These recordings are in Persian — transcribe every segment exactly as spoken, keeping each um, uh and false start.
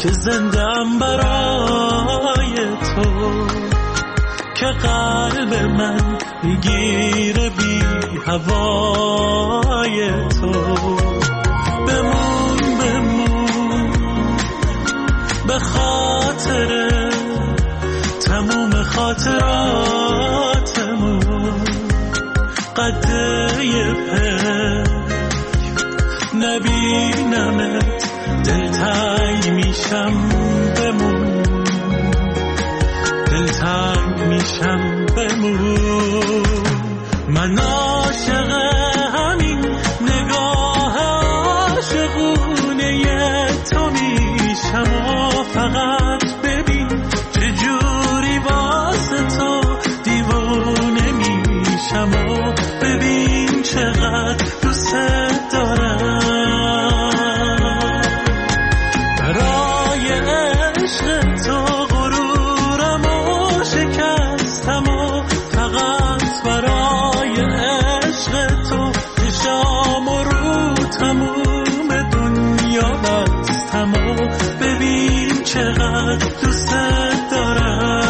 که زندم برای تو، که قلب من میگیره بی هوای تو. بمون بمون به خاطر تموم خاطراتمون، قده پر نبینمت دلتنگ میشم. بمون دلتنگ میشم. بمون من عاشق همین نگاه عاشقونه تو میشم و فقط ببین چجوری واسه تو دیوونه میشم و ببین چقدر دوست دارم. برای عشق تو غرورم و شکستم و فقط برای عشق تو چشام و رو تموم دنیا بستم و ببین چقدر دوست دارم.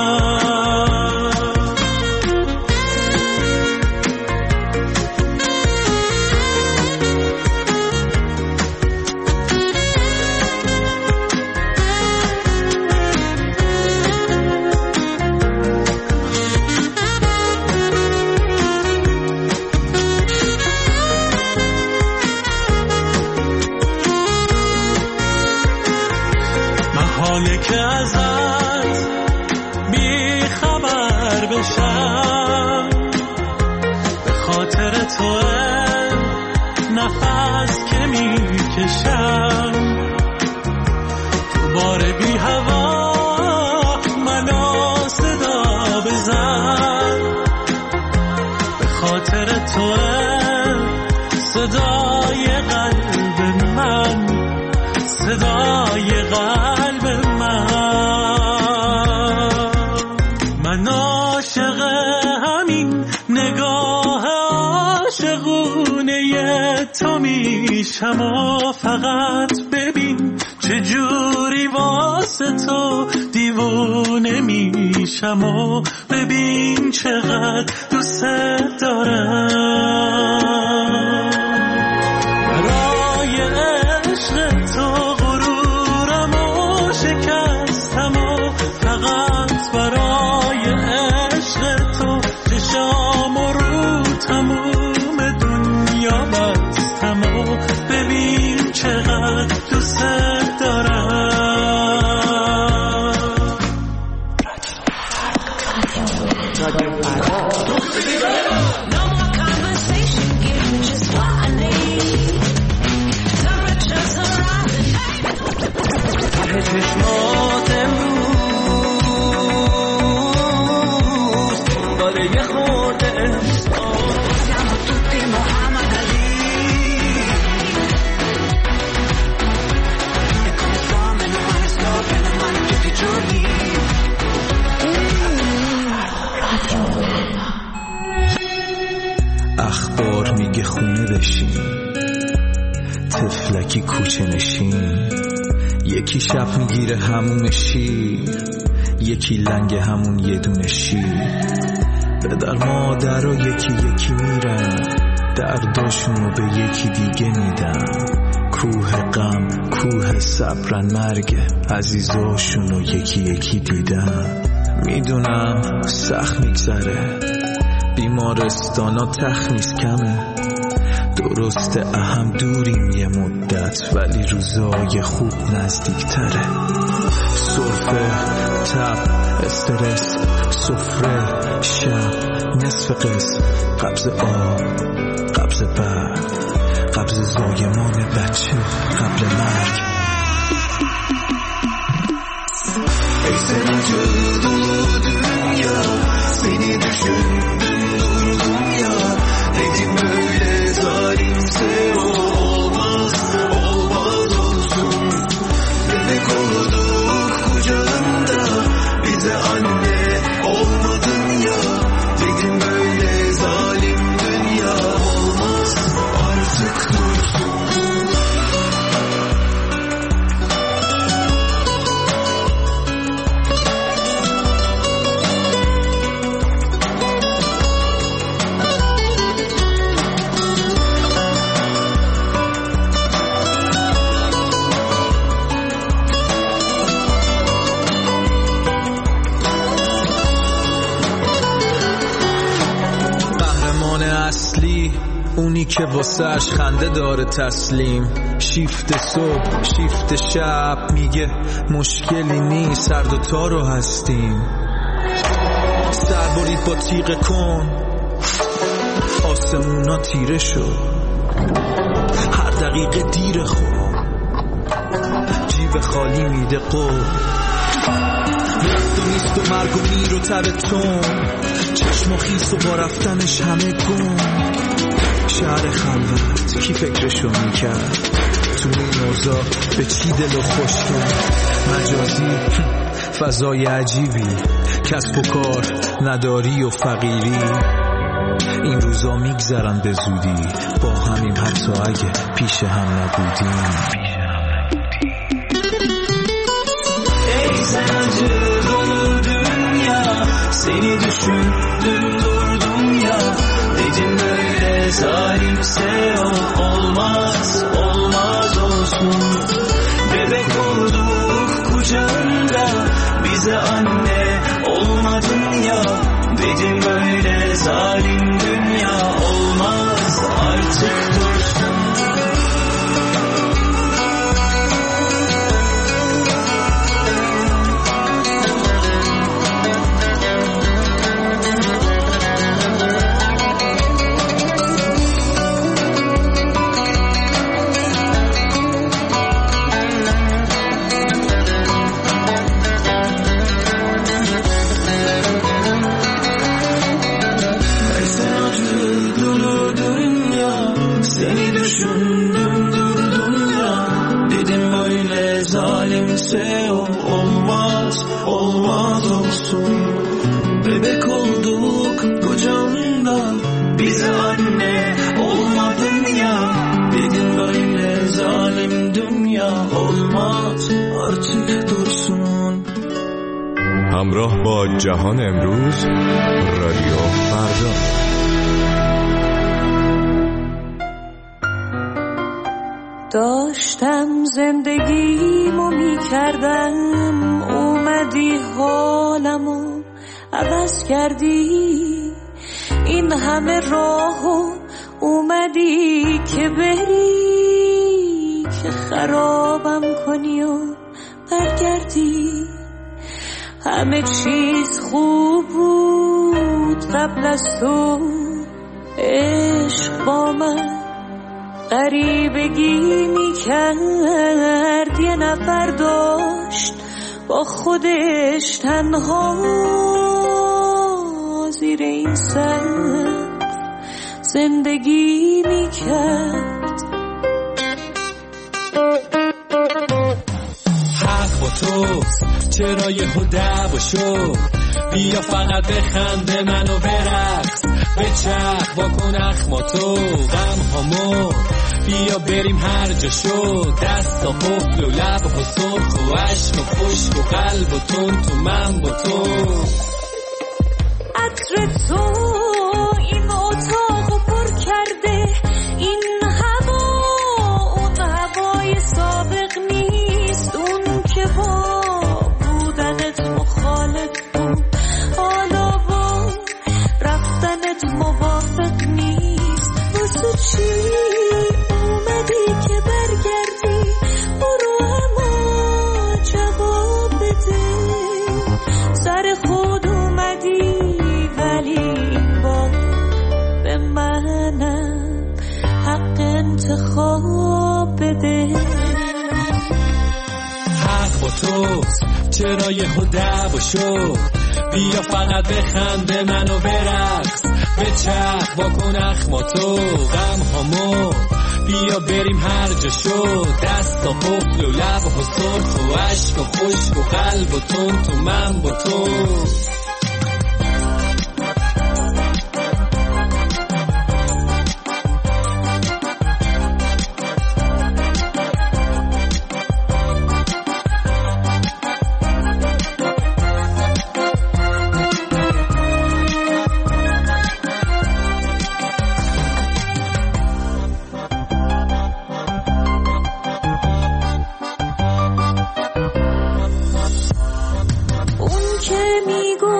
که ازت بی خبر بشم، به خاطر تو نفس که میکشم. تو بار بی هوا منو صدا بزن، به خاطر تو صدای قلب من، صدای قلب من عاشق همین نگاه عاشقونه تو میشم و فقط ببین چجوری واسه تو دیوونه میشم و ببین چقدر دوست دارم. برای عشق تو غرورم و شکستم و فقط برای عشق تو چشام و رو تموم دنیا بستم و ببین چقدر دوست دارم. چشمات امروز داره یه خورده احساس siamo tutti Muhammad Ali e come fame non male sto per le mani tutti i giorni. اخبار میگه خونه بشین، تفلکی کوچه نشین، یکی شب میگیره همون شیر، یکی لنگ همون یه دونه شیر. پدر مادر و یکی یکی میرن، درداشونو به یکی دیگه میدن. کوه غم کوه صبرن، مرگ عزیزاشونو یکی یکی دیدن. میدونم سخت میگذره، بیمارستانا تخمیز کمه، درسته اهم دوریم یه مدت، ولی روزای خوب نزدیک تره. سرفه، تب، استرس، سفره، شب، نصف قسم، قبض آب، قبض برد، قبض زایمان بچه قبل مرگ. ای سنجو dolu dünya, seni düşündüm durdum ya. Dedim öyle zalimse o olmaz, olmaz olsun. Bebek olduk kucağında, bize anne olmadın ya. Dedim öyle zalim dünya, olmaz artık dursun. دشمن اصلی اونی که واسهش خنده داره تسلیم. شیفت صبح شیفت شب میگه مشکلی نیست هر دوتا رو هستیم. سر برید با تیغ کن آسمونا تیره شد. هر دقیقه دیر خود جیب خالی میده قول. رفت و نیست و مرگ و میر و تبتون چشم و خیس و با رفتنش همه گم. شهر خلوت کی فکرشو میکرد تو این اوضاع به چی دلو خوش کرد. مجازی فضای عجیبی کسب و کار نداری و فقیری. این روزا میگذرن به زودی با همین حتی اگه پیش هم نبودیم. Ey sen acı dolu dünya, seni düşündüm durdum ya. Dedim böyle zalimse o olmaz, olmaz olsun. Bebek olduk kucağında, bize anne olmadın ya. Dedim böyle zalim dünya olmaz artık dursun. Düşündüm durdum ya. Dedim böyle zalimse o olmaz, olmaz olsun. Bebek olduk kucağında, bize anne olmadın ya. Dedim böyle zalim dünya olmaz artık dursun. همراه با جهان امروز رادیو فردا. داشتم زندگیمو میکردم، اومدی حالمو عوض کردی. این همه راهو اومدی که بری، که خرابم کنی و برگردی. همه چیز خوب بود قبل از تو، عشق با من غریبگی میکرد. یه نفر داشت با خودش تنها زیر این سقف زندگی میکرد. حق با توست چرا یه دعوا شد؟ بیا فقط بخنده منو برقص، بچرخ واکن اخماتو غم هامو. بیا بریم هر جا شد، دست و قفل و لب و سرخ و عشق و خشک و قلب و تون تو من با تو. عطر تو این اتاقو پر کرده، این هوا اون هوای سابق نیست. اون که با بودنت مخالف بود، حالا با رفتنت موافق نیست. واسه چی اومدی که برگردی؟ برو اما جواب بده. سر خود اومدی ولی با به منم حق انتخاب بده. حق با توست چرا یه دعوا شد؟ بیا فقط بخنده منو برقص، بچرخ واکن اخماتو غم هامو. بیا بریم هر جا شد، دست و قفل و لب و سرخ و عشق و خشک و قلب و تون تو من با تو. اون که میگو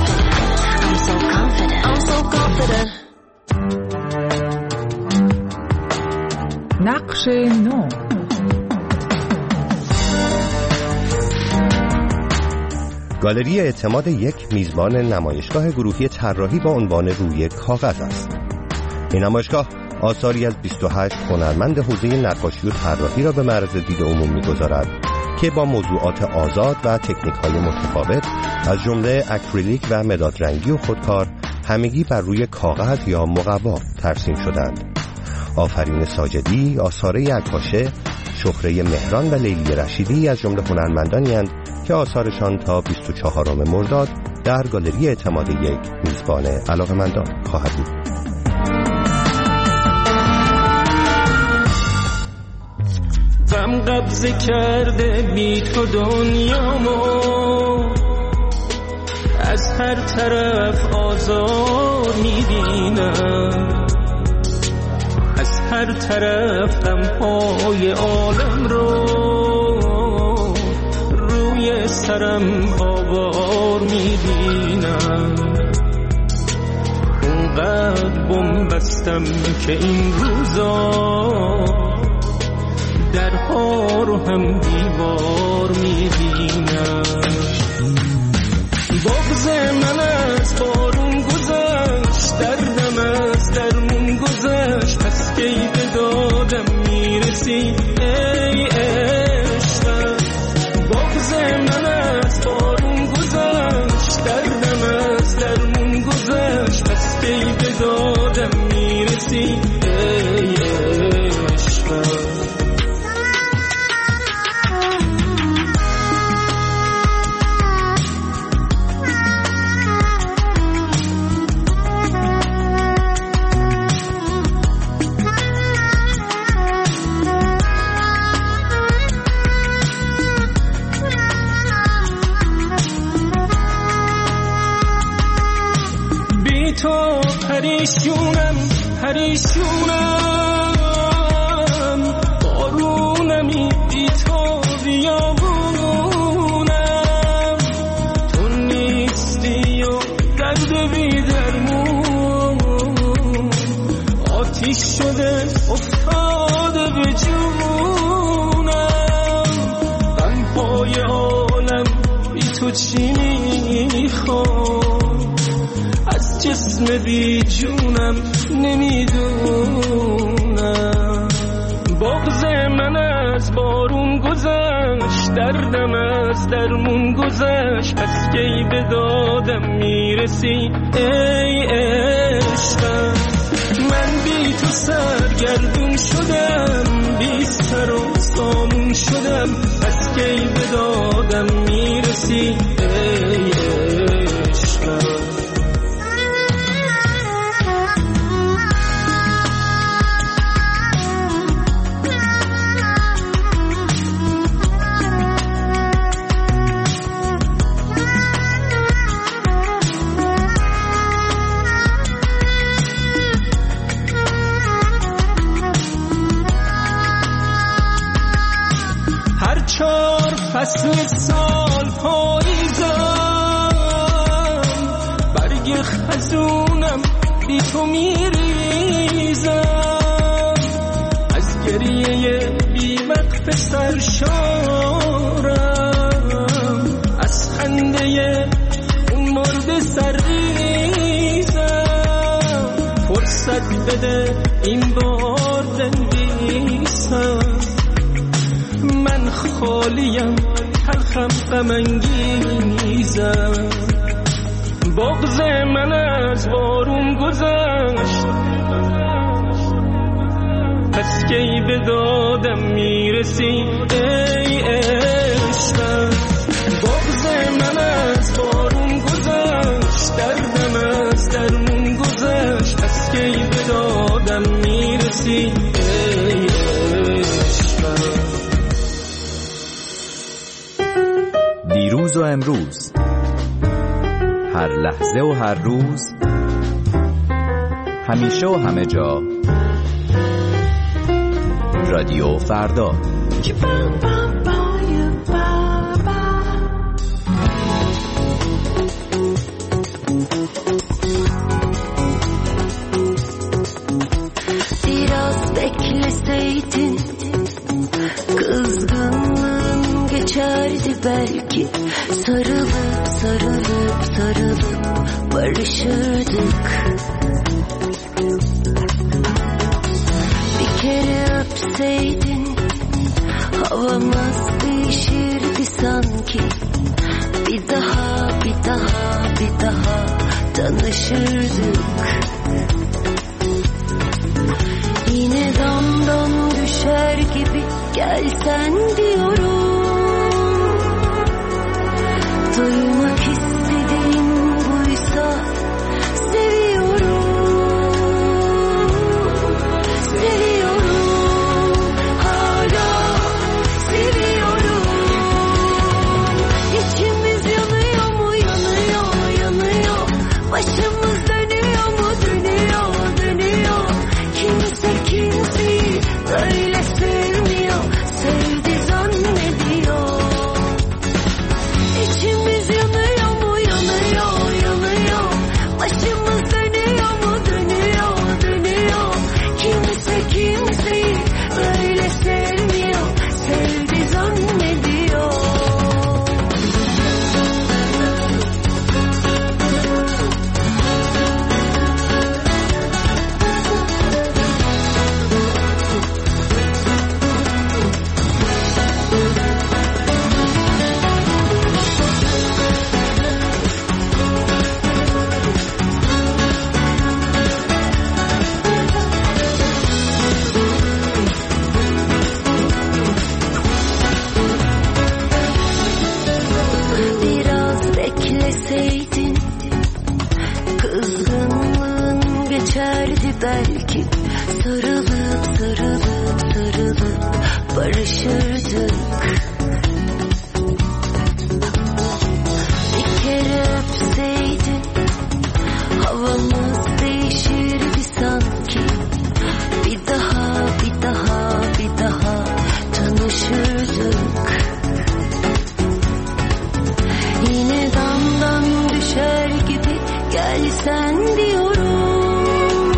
confident. I'm so confident. I'm so confident. نقش نو. گالری اعتماد یک میزبان نمایشگاه گروهی طراحی با عنوان روی کاغذ است. این نمایشگاه آثاری از بیست و هشت هنرمند حوزه نقاشی و طراحی را به معرض دید عموم می‌گذارد که با موضوعات آزاد و تکنیک‌های متفاوت از جمله اکریلیک و مداد رنگی و خودکار همگی بر روی کاغذ یا مقوا ترسیم شدند. آفرین ساجدی، آثاره عکاشه، شهره مهران و لیلی رشیدی از جمله هنرمندانی اند که که آثارشان تا بیست و چهارم مرداد در گالری اعتماد یک میزبان علاقه‌مندان خواهد بود. غم قبضه کرده بی تو دنیامو، از هر طرف آزار میبینم، از هر طرف غمهای عالم رو روی سرم آوار میبینم. اونقدر بنبستم که این روزا درها رو هم دیوار میبینم. بغض من از بارون گذشت، دردم از درمون گذشت، پس کی به دادم میرسی ای عشقم. بغض من از بارون گذشت، دردم از درمون گذشت، پس کی به دادم میرسی ای عشقم. پریشونم پریشونم، بارونمی بی تو بیابونم، تو نیستی و درد بی درمون، آتیش شده افتاده به جونم. غمهای عالم بی تو چی میخوام، از جسم بی جونم نمیدونم. بغض من از بارون گذشت، دردم از درمون گذشت، پس کی به دادم میرسی ای عشقم. من بی تو سرگردون شدم، بی سر و سامون شدم، پس کی به دادم میرسی ای عشقم. فصل سال پاییزم، برگ خزونم بی تو میریزم، از گریه بی وقت سرشارم، از خنده اون مرد سرریزم. فرصت بده این بار بنویسم، من خالیم تلخم غم‌انگیزم. بغض من از بارون گذشت، پس کی به دادم میرسی ای عشقم. بغض من از بارون گذشت، دردم از درمون گذشت، پس کی به دادم میرسی ای عشقم. دیروز و امروز، هر لحظه و هر روز، همیشه و همه جا، رادیو فردا. Biraz bekleseydin kızgınlığın geçerdi belki. Sarılıp sarılıp sarılıp barışırdık. Bir kere öpseydin havamız değişirdi sanki. Bir daha bir daha bir daha tanışırdık. Yine damdan düşer gibi gelsen diyorum. İçimiz yanıyor mu yanıyor yanıyor. Başımız dönüyor mu dönüyor dönüyor. Kimse kimseyi öyle sevmiyor, sevdi zannediyor. Biraz bekleseydin kızgınlığın geçerdi belki. Sarılıp sarılıp sarılıp barışırdık. Bir kere öpseydin havamız değişirdi sanki. Bir daha bir daha bir daha tanışırdık. Yine damdan düşer gibi gelsen diyorum.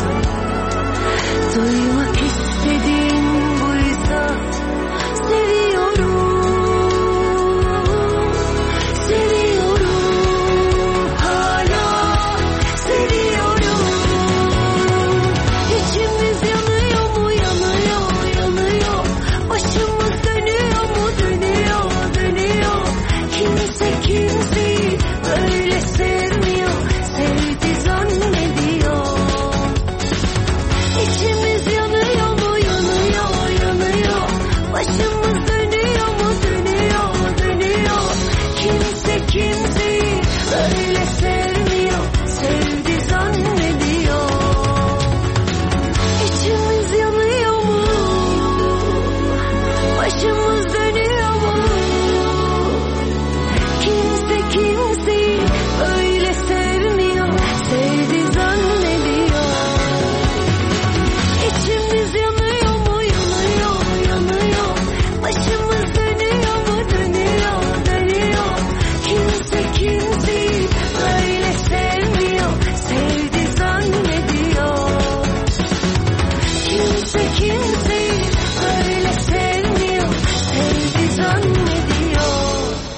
Duymak istediğin buysa seviyorum. Seviyorum. Hala seviyorum. İçimiz yanıyor mu yanıyor yanıyor. Başımız dönüyor mu dönüyor dönüyor. Kimse kimseyi böyle sevmiyor, sevdi zannediyor. İçimiz yanıyor mu yanıyor yanıyor. Başımız dönüyor mu dönüyor dönüyor. Kimse kimseyi böyle sevmiyor, sevdi zannediyor. İçimiz yanıyor mu? Başımız dönüyor mu? Kimse kimseyi öyle sevmiyor, sevdi zannediyor. İçimiz yanıyor mu yanıyor yanıyor. Başımız dönüyor mu dönüyor dönüyor. Kimse kimseyi öyle sevmiyor, sevdi zannediyor. Kimse kimseyi öyle sevmiyor, sevdi zannediyor.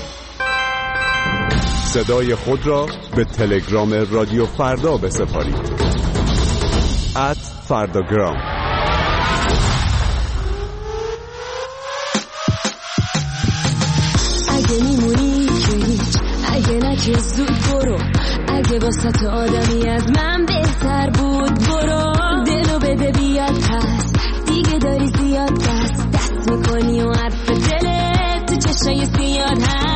صدای خود را به تلگرام رادیو فردا بسپارید. ات فرداگرام. اگه میمونی که هیچ، اگه نه که زود برو. اگه واسه تو آدمی از من بهتر بود برو. دلو بده بیاد پس، دیگه داری زیاد دست دست میکنی و حرف دلت تو چشای سیاد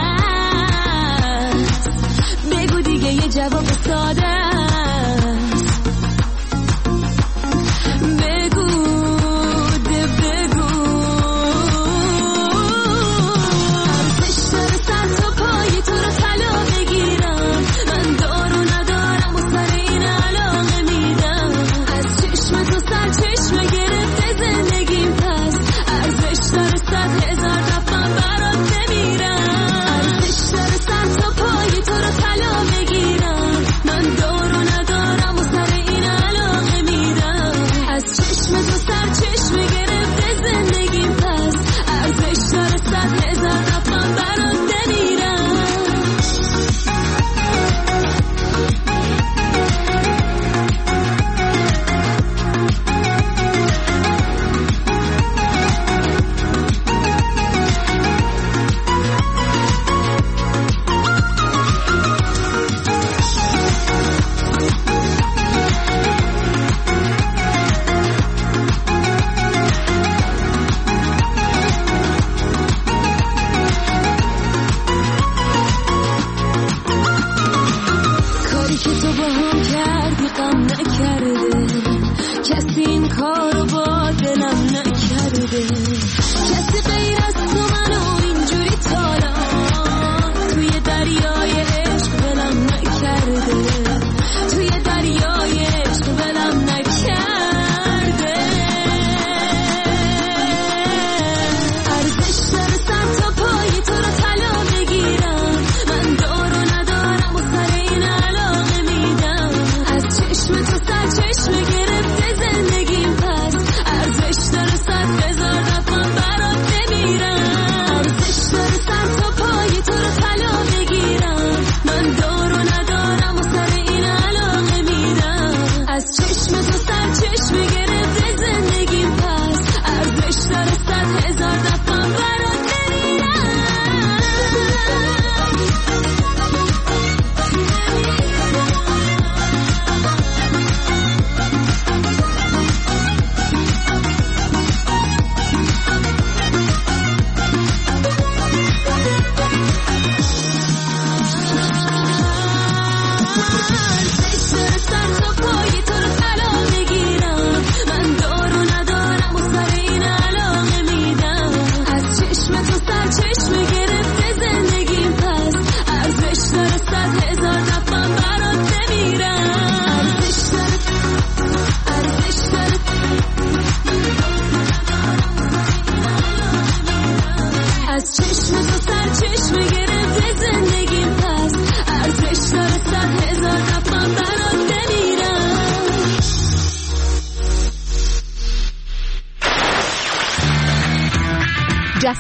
هست. بگو دیگه یه جواب ساده است. بگو ده بگو. ارزش داره سر تا پای تو رو طلا بگیرم. من دارو ندارم و سر این علاقه میدم. از چشم تو سر چشم گرفته زندگیم پس. ارزش داره صد هزار دفعه برات بمیرم. ارزش داره سر تا پای تو رو طلا بگیرم.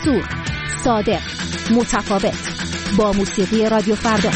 جسور، صادق، متفاوت، با موسیقی رادیو فردا.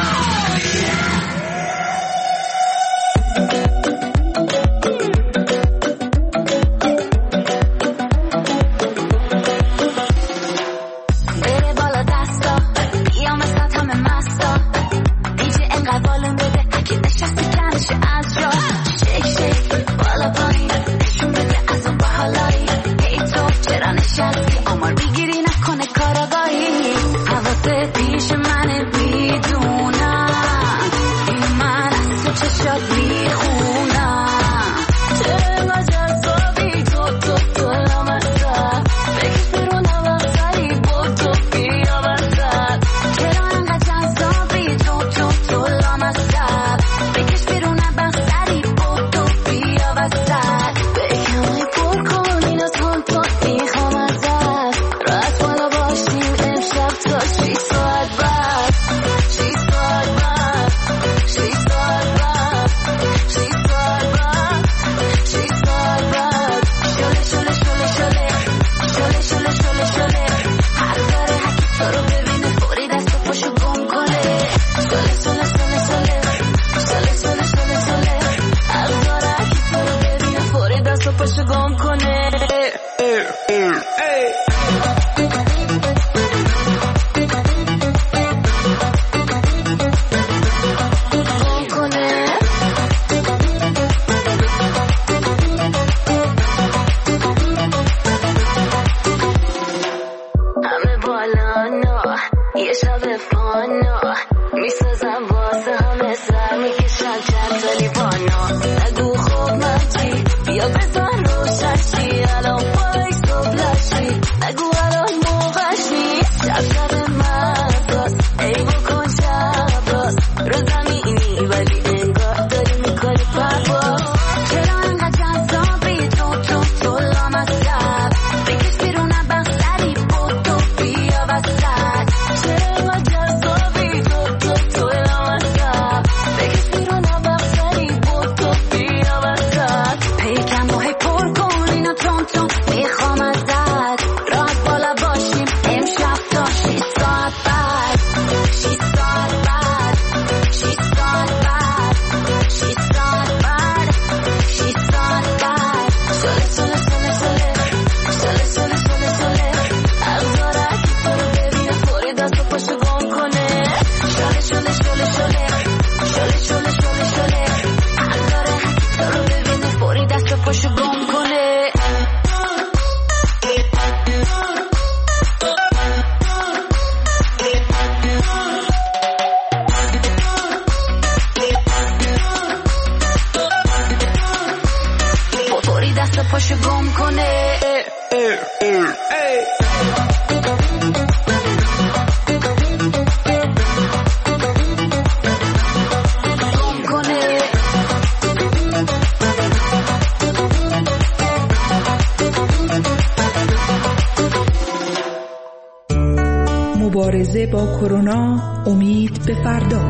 مبارزه با کرونا، امید به فردا.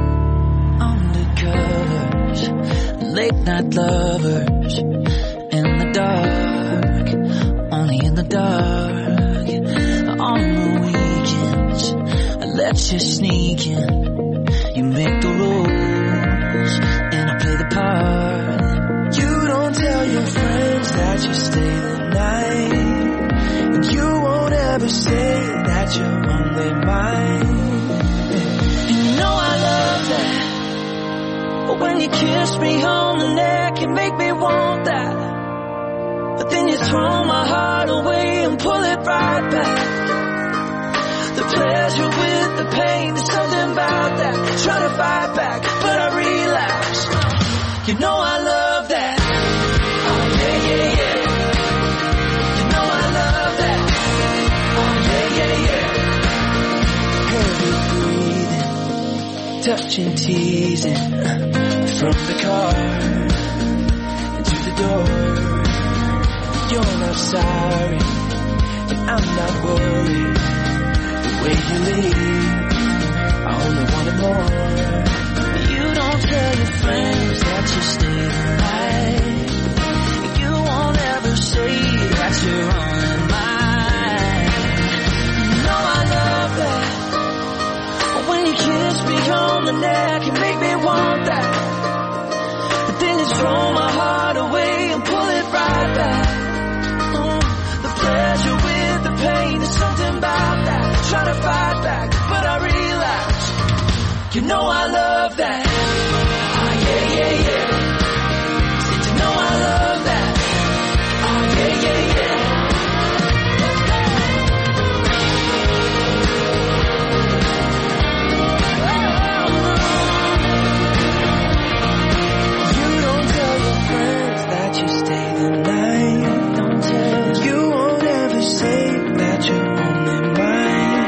Undercovers, late night lovers, in the dark, only in the dark. On the weekends, I let you sneak in. You make the rules, and I play the part. You don't tell your friends that you stay the night, and you won't ever say that you're on their mind. And you know I love that, but when you kiss me on the neck, you make me want that. But then you throw my heart away and pull it right back. The pleasure with the pain, there's something about that. Try to fight back, but I relapse. You know I love that. Oh yeah, yeah, yeah. You know I love that. Oh yeah, yeah, yeah. Heavy breathing, touching, teasing, from the car to the door. You're not sorry, and I'm not worried. The way you leave, I only wanted more. You don't tell your friends that you stay the night. You won't ever say that you're on mine. on the neck and make me want that. But then you throw my heart away and pull it right back. Mm, the pleasure with the pain, there's something about that. Try to fight back, but I realize, you know I love that. Oh yeah, yeah, yeah. Said you know I love that. Oh yeah, yeah, yeah. You stay the night. Don't tell. You won't ever say that you're only mine.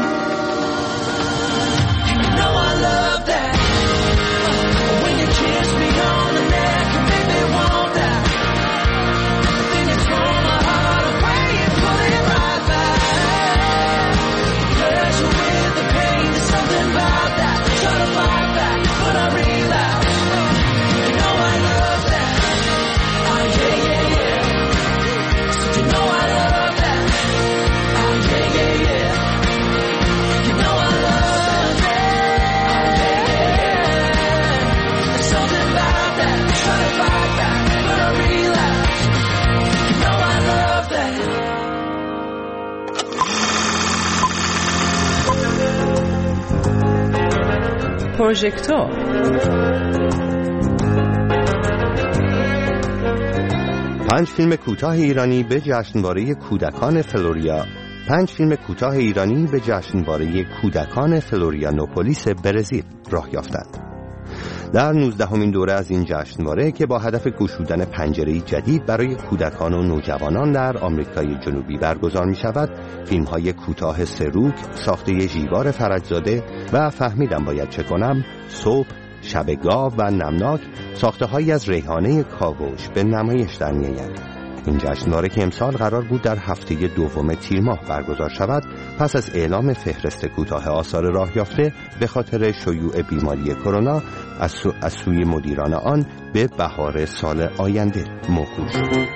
You know I love that. When you kiss me on the neck and make me want that. Then you throw my heart away and pull it right back. Pleasure with the pain, there's something about that. Try to fight back, but I realize, you know I love that. Yeah, yeah, yeah. So you know I love that. Oh, yeah, yeah, yeah. You know I love that. Oh, yeah, yeah. There's something about that. Try to fight back, but I realize, you know I love that. پروژکتور پنج فیلم کوتاه ایرانی به جشنواره کودکان فلوریا پنج فیلم کوتاه ایرانی به جشنواره کودکان فلوریانوپولیس برزیل راه یافتند. در نوزدهمین دوره از این جشنواره که با هدف گشودن پنجره‌ای جدید برای کودکان و نوجوانان در آمریکای جنوبی برگزار می شود، فیلم های کوتاه سروک ساخته ژیوار فرجزاده و فهمیدم باید چه کنم، صبح، شب گاو و نمناک ساخته هایی از ریحانه کاوش به نمایش در می آید. این جشنواره که امسال قرار بود در هفته دوم تیر ماه برگزار شود، پس از اعلام فهرست کوتاه آثار راه یافته به خاطر شیوع بیماری کرونا از, سو... از سوی مدیران آن به بهار سال آینده موکول شد.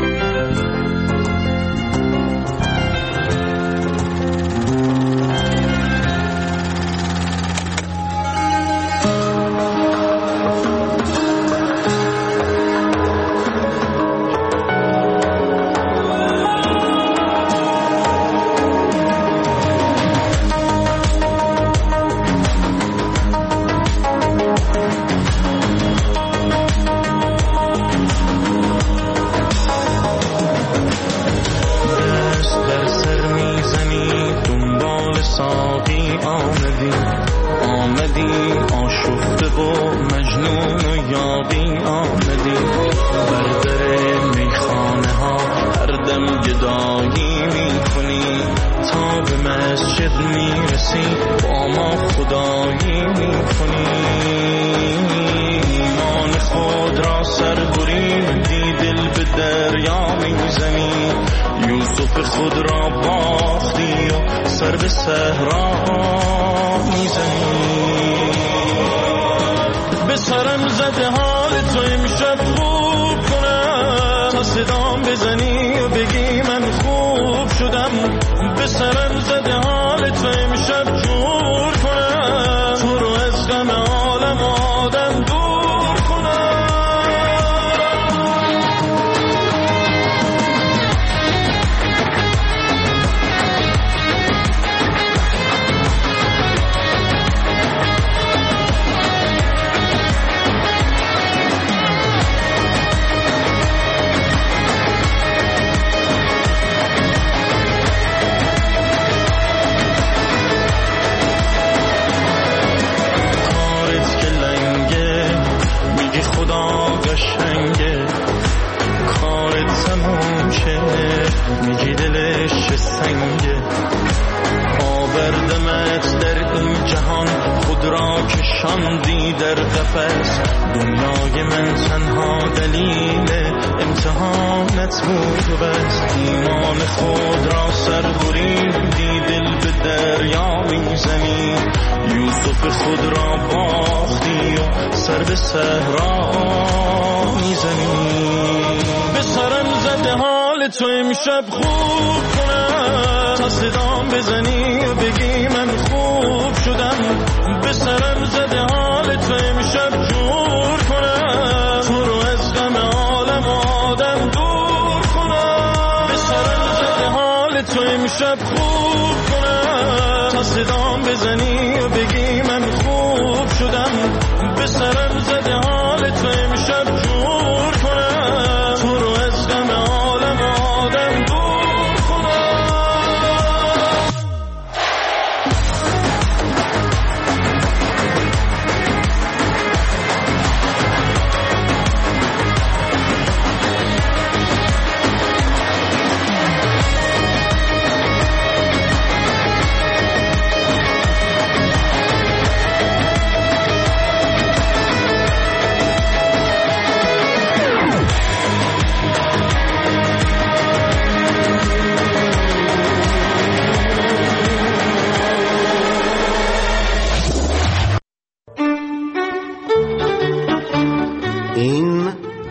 تو امشب خوب کنم تا صدام بزنی و بگی من خوب شدم، به سرم زده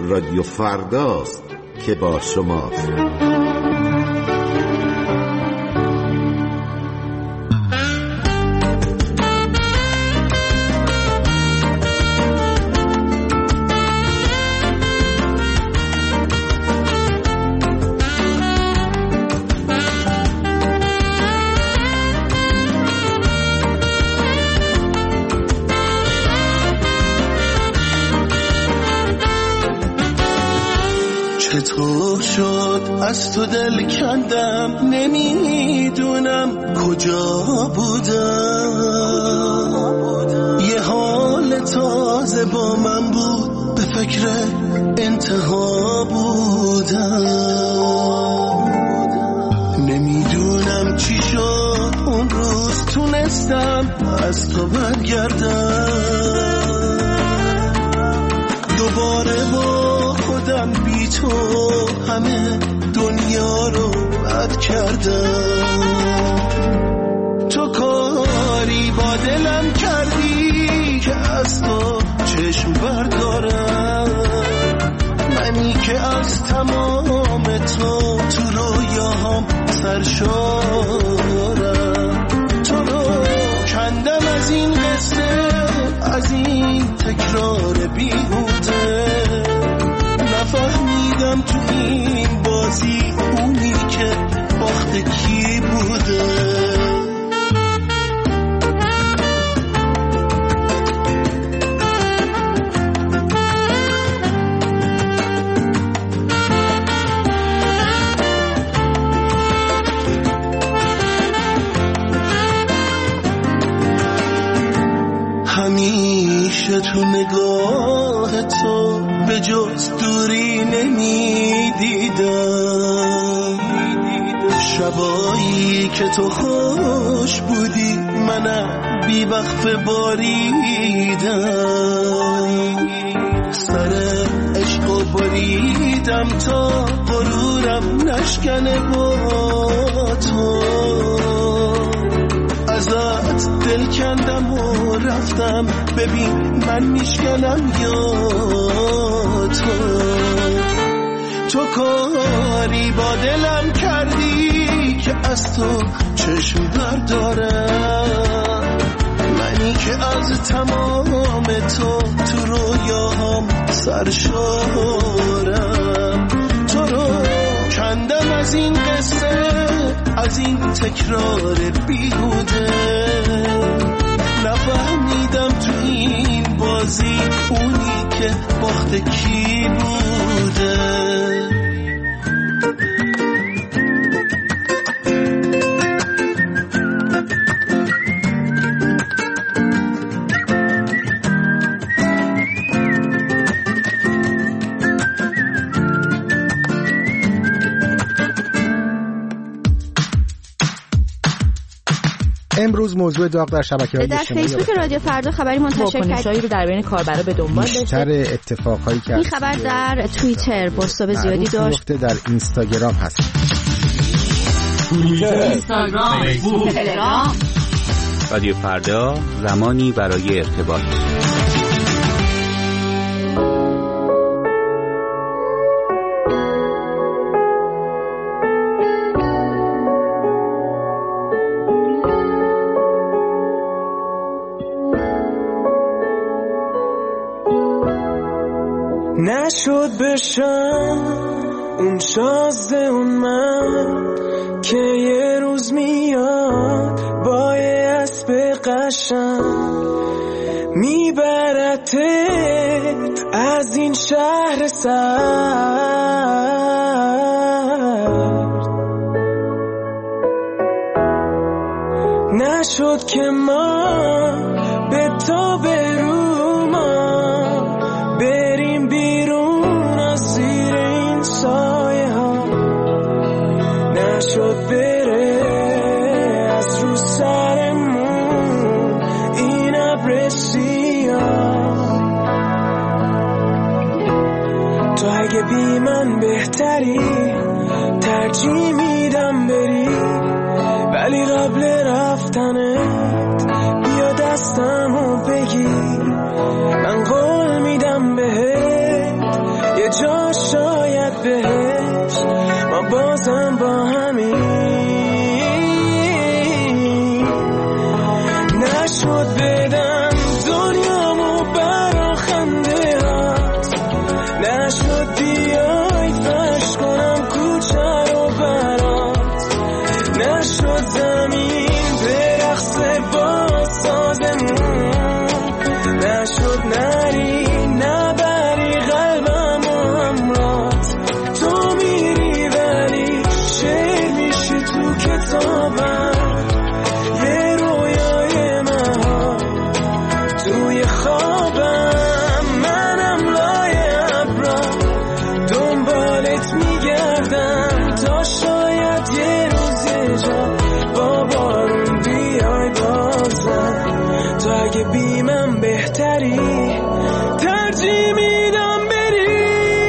رادیو فرداست که با شماست. چطور شد از تو دل کندم، نمیدونم کجا بودم. یه حال تازه با من بود، به فکر انتها بودم. نمیدونم چی شد اون روز، تونستم از تو برگردم. دوباره با خودم بی تو همه دنیا رو رد کردم. تو کاری با دلم کردی که از تو چشم بردارم. منی که از تمام تو تو رویاهام سرشارم. تو رو کندم از این قصه، از این تکرار بیهوده. نفهمیدم تو این بازی اونی که باخت کی بوده. همیشه تو نگاه تو به جز دوری نمیدیدم. شبایی که تو خوش بودی منم بی وقف باریدم. سر عشق و باریدم تا غرورم نشکنه با تو. ازت دل کندم و رفتم، ببین من میشکنم یا تو. تو کاری با دلم کردی که از تو چشم بردارم. منی که از تمام تو تو رویاهام سرشارم. تو رو کندم از این قصه، از این تکرار بیهوده. نفهمیدم تو این بازی اونی که باخت کی بوده. امروز موضوع داغ در شبکه‌های در اجتماعی فیسبوک رادیو فردا خبری منتشر واکنش‌هایی رو در بین کاربرا به دنبال داشته. بیشتر اتفاقایی که این خبر در توییتر بازتاب زیادی داشت. در اینستاگرام هست. توییتر، اینستاگرام، فیسبوک، تلگرام. رادیو فردا، زمانی برای ارتباط. نشد بشم اون شازده اون من که یه روز میاد با یه اسب قشنگ میبرته از این شهر سرد. نشد که ما به تو برو ما بریم بیرون از زیر این سایه ها. نشد بره از رو سرمون این ابر سیاه. تو اگه بی من بهتری ترجیح میدم بری، ولی قبل رفتنت بیا دستمو بگیر. من قول میدم بهت یه من بهتری، ترجیح میدم بری.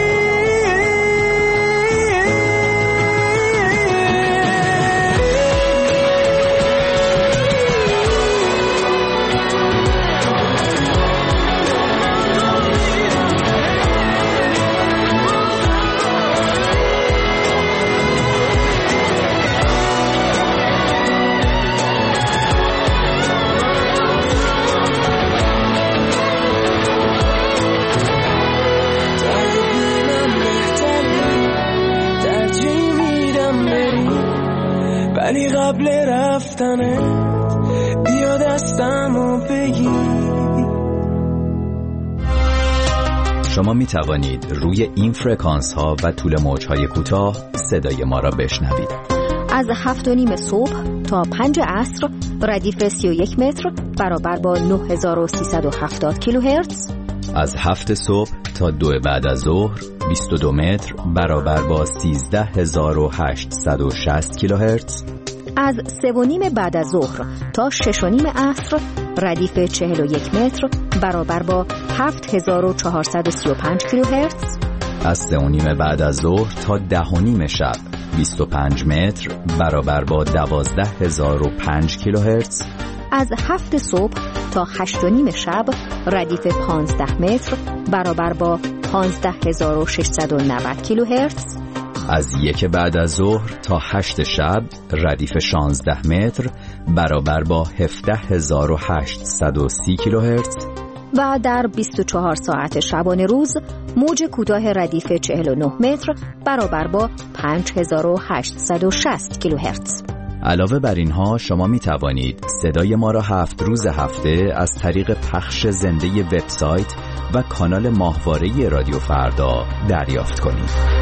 ولی قبل رفتنت بیا دستمو بگیر. شما می توانید روی این فرکانس ها و طول موج های کوتاه صدای ما را بشنوید. از هفت و نیم صبح تا پنج عصر ردیف سی و یک متر برابر با نه هزار و سیصد و هفتاد کیلوهرتز. از هفت صبح تا دو بعد از ظهر بیست و دو متر برابر با سیزده هزار و هشتصد و شصت کیلوهرتز. از سه و نیم بعد از ظهر تا شش و نیم عصر ردیف چهل و یک متر برابر با هفت هزار و چهارصد و سی و پنج کیلوهرتز. از سه و نیم بعد از ظهر تا ده و نیم شب بیست و پنج متر برابر با دوازده هزار و پنج کیلوهرتز. از هفت صبح تا هشت و نیم شب ردیف پانزده متر برابر با پانزده هزار و ششصد و نود کیلوهرتز. از یک بعد از ظهر تا هشت شب ردیف شانزده متر برابر با هفده هزار و هشتصد و سی کیلوهرتز. و در بیست و چهار ساعت شبانه روز موج کوتاه ردیف چهل و نه متر برابر با پنج هزار و هشتصد و شصت کیلوهرتز. علاوه بر اینها شما می توانید صدای ما را هفت روز هفته از طریق پخش زنده وبسایت و کانال ماهواره رادیو فردا دریافت کنید.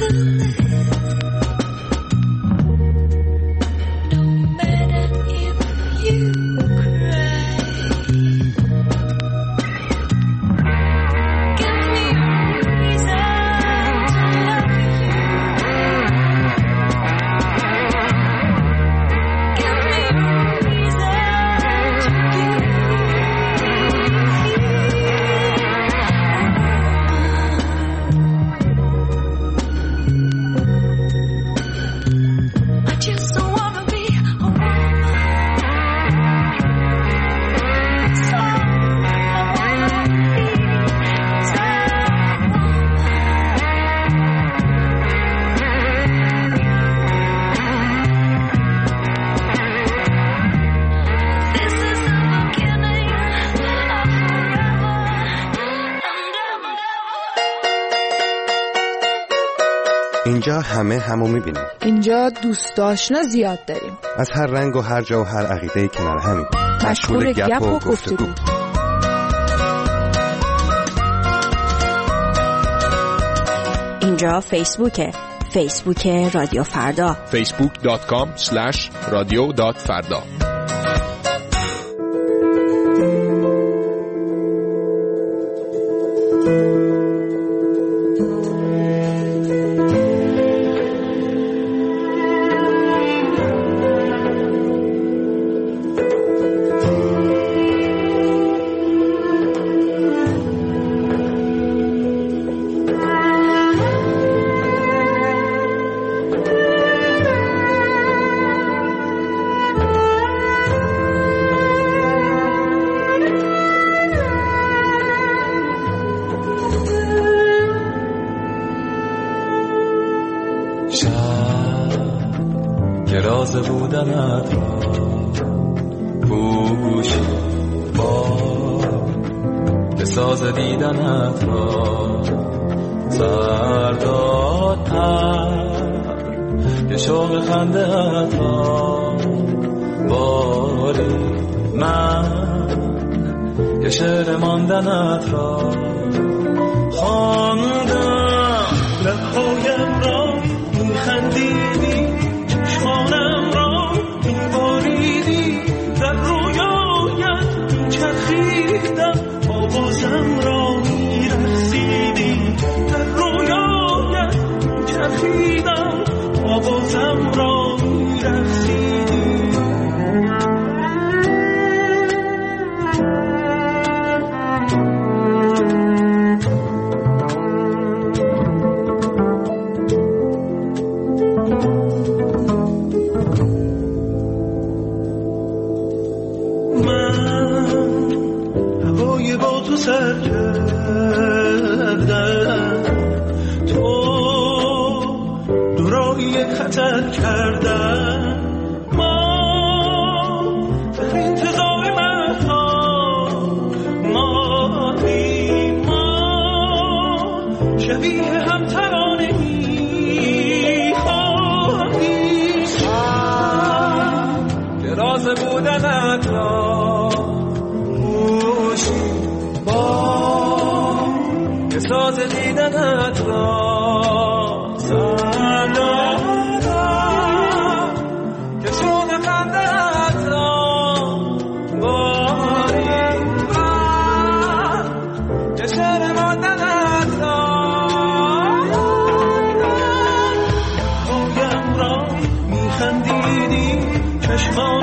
اینجا همه همو میبینیم. اینجا دوست آشنا زیاد داریم. از هر رنگ و هر جا و هر عقیده‌ای کنار همین. مشغول گپ و گفتگو. اینجا فیسبوکه. فیسبوک رادیو فردا. فیسبوک دات کام اسلش رادیو دات فردا. راز بودنت را گوشی با بساز دیدنت را سردادتر یه شوق خنده‌ات را باری من یه شعر ماندنت را خواندم لبهایم را میخندیدی چشمانم را میباریدی در رویایت میچرخیدم آوازم را میرقصیدی در رویایت میچرخیدم آوازم را میرقصیدی سر کردم تو دورایی خطر کردم ما در انتظار مهتا مادی ما شبیه هم ترانه می خواهی که راز بودنت را موشی که ساز دیدنت را سردادم که شوق خنده‌ات را باری من که شعر ماندنت را پایم را میخندیدی چشمان